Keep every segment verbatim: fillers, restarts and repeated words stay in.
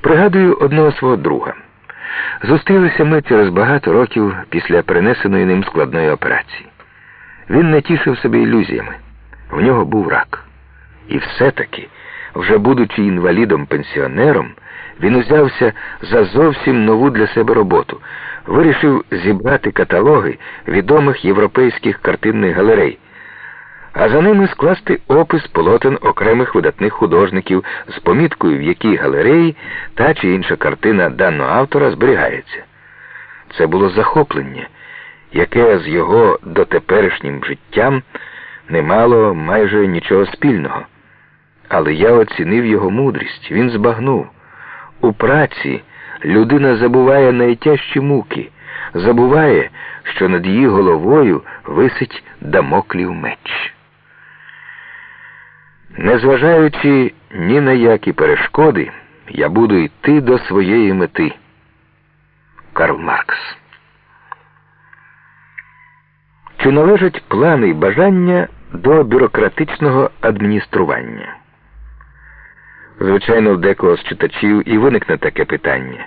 Пригадую одного свого друга. Зустрілися ми через багато років після перенесеної ним складної операції. Він не тішив себе ілюзіями. В нього був рак. І все-таки, вже будучи інвалідом-пенсіонером, він узявся за зовсім нову для себе роботу. Вирішив зібрати каталоги відомих європейських картинних галерей, а за ними скласти опис полотен окремих видатних художників з поміткою, в якій галереї та чи інша картина даного автора зберігається. Це було захоплення, яке з його дотеперішнім життям не мало майже нічого спільного. Але я оцінив його мудрість, він збагнув. У праці людина забуває найтяжчі муки, забуває, що над її головою висить дамоклів меч. Незважаючи ні на які перешкоди, я буду йти до своєї мети. Карл Маркс. Чи належать плани й бажання до бюрократичного адміністрування? Звичайно, в декого з читачів і виникне таке питання.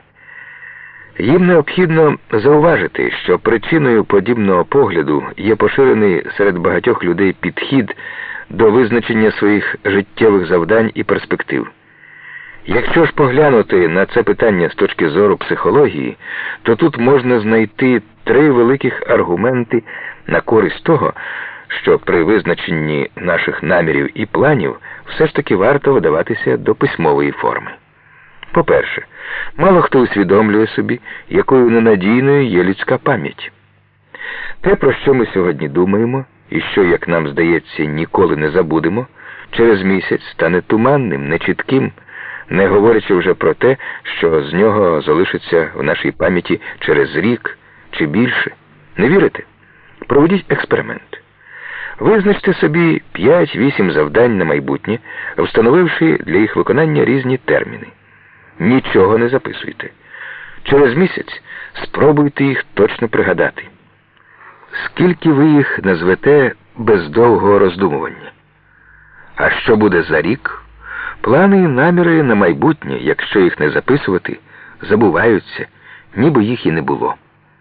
Їм необхідно зауважити, що причиною подібного погляду є поширений серед багатьох людей підхід до визначення своїх життєвих завдань і перспектив. Якщо ж поглянути на це питання з точки зору психології, то тут можна знайти три великих аргументи на користь того, що при визначенні наших намірів і планів все ж таки варто видаватися до письмової форми. По-перше, мало хто усвідомлює собі, якою ненадійною є людська пам'ять. Те, про що ми сьогодні думаємо, і що, як нам здається, ніколи не забудемо, через місяць стане туманним, нечітким, не говорячи вже про те, що з нього залишиться в нашій пам'яті через рік чи більше. Не вірите? Проведіть експеримент. Визначте собі п'ять-вісім завдань на майбутнє, встановивши для їх виконання різні терміни. Нічого не записуйте. Через місяць спробуйте їх точно пригадати. Скільки ви їх назвете без довгого роздумування? А що буде за рік? Плани і наміри на майбутнє, якщо їх не записувати, забуваються, ніби їх і не було.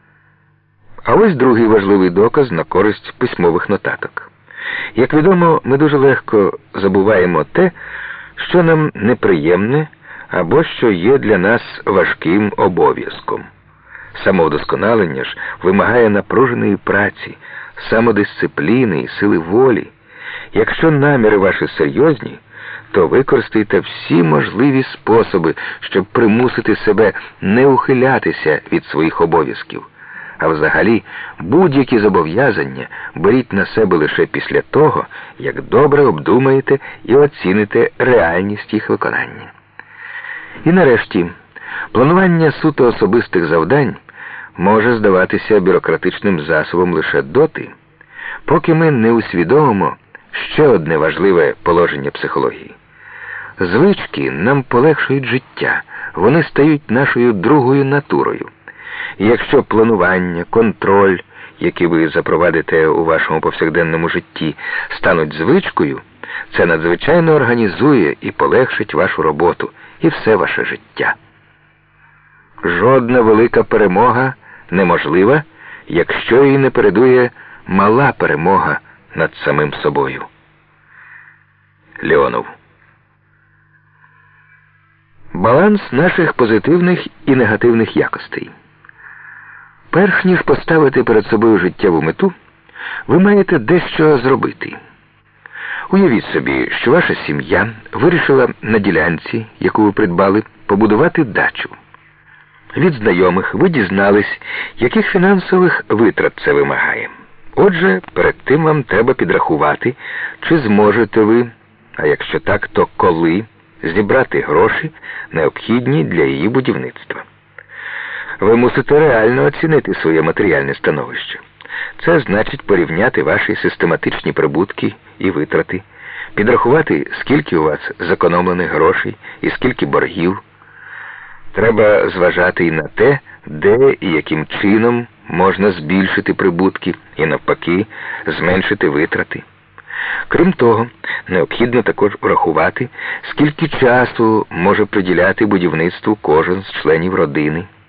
А ось другий важливий доказ на користь письмових нотаток. Як відомо, ми дуже легко забуваємо те, що нам неприємне або що є для нас важким обов'язком. Самовдосконалення ж вимагає напруженої праці, самодисципліни і сили волі. Якщо наміри ваші серйозні, то використайте всі можливі способи, щоб примусити себе не ухилятися від своїх обов'язків. А взагалі, будь-які зобов'язання беріть на себе лише після того, як добре обдумаєте і оціните реальність їх виконання. І нарешті, планування суто особистих завдань може здаватися бюрократичним засобом лише доти, поки ми не усвідомимо ще одне важливе положення психології. Звички нам полегшують життя, вони стають нашою другою натурою. І якщо планування, контроль, які ви запровадите у вашому повсякденному житті, стануть звичкою, це надзвичайно організує і полегшить вашу роботу і все ваше життя. Жодна велика перемога неможлива, якщо її не передує мала перемога над самим собою. Леонов. Баланс наших позитивних і негативних якостей. Перш ніж поставити перед собою життєву мету, ви маєте дещо зробити. Уявіть собі, що ваша сім'я вирішила на ділянці, яку ви придбали, побудувати дачу. Від знайомих ви дізнались, яких фінансових витрат це вимагає. Отже, перед тим вам треба підрахувати, чи зможете ви, а якщо так, то коли, зібрати гроші, необхідні для її будівництва. Ви мусите реально оцінити своє матеріальне становище. Це значить порівняти ваші систематичні прибутки і витрати, підрахувати, скільки у вас зекономлених грошей і скільки боргів. Треба зважати і на те, де і яким чином можна збільшити прибутки і навпаки зменшити витрати. Крім того, необхідно також врахувати, скільки часу може приділяти будівництву кожен з членів родини.